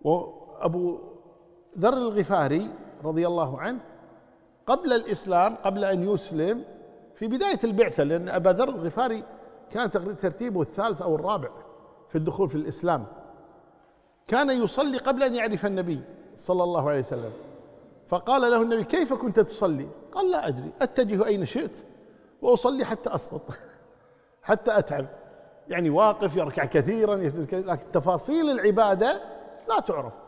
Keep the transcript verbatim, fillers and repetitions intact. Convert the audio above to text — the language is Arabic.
وأبو ذر الغفاري رضي الله عنه قبل الإسلام، قبل أن يسلم في بداية البعثة، لأن أبا ذر الغفاري كان ترتيبه الثالث أو الرابع في الدخول في الإسلام، كان يصلي قبل أن يعرف النبي صلى الله عليه وسلم. فقال له النبي: كيف كنت تصلي؟ قال: لا أدري، أتجه أين شئت وأصلي حتى أسقط حتى أتعب، يعني واقف يركع كثيرا، لكن تفاصيل العبادة لا تعرف.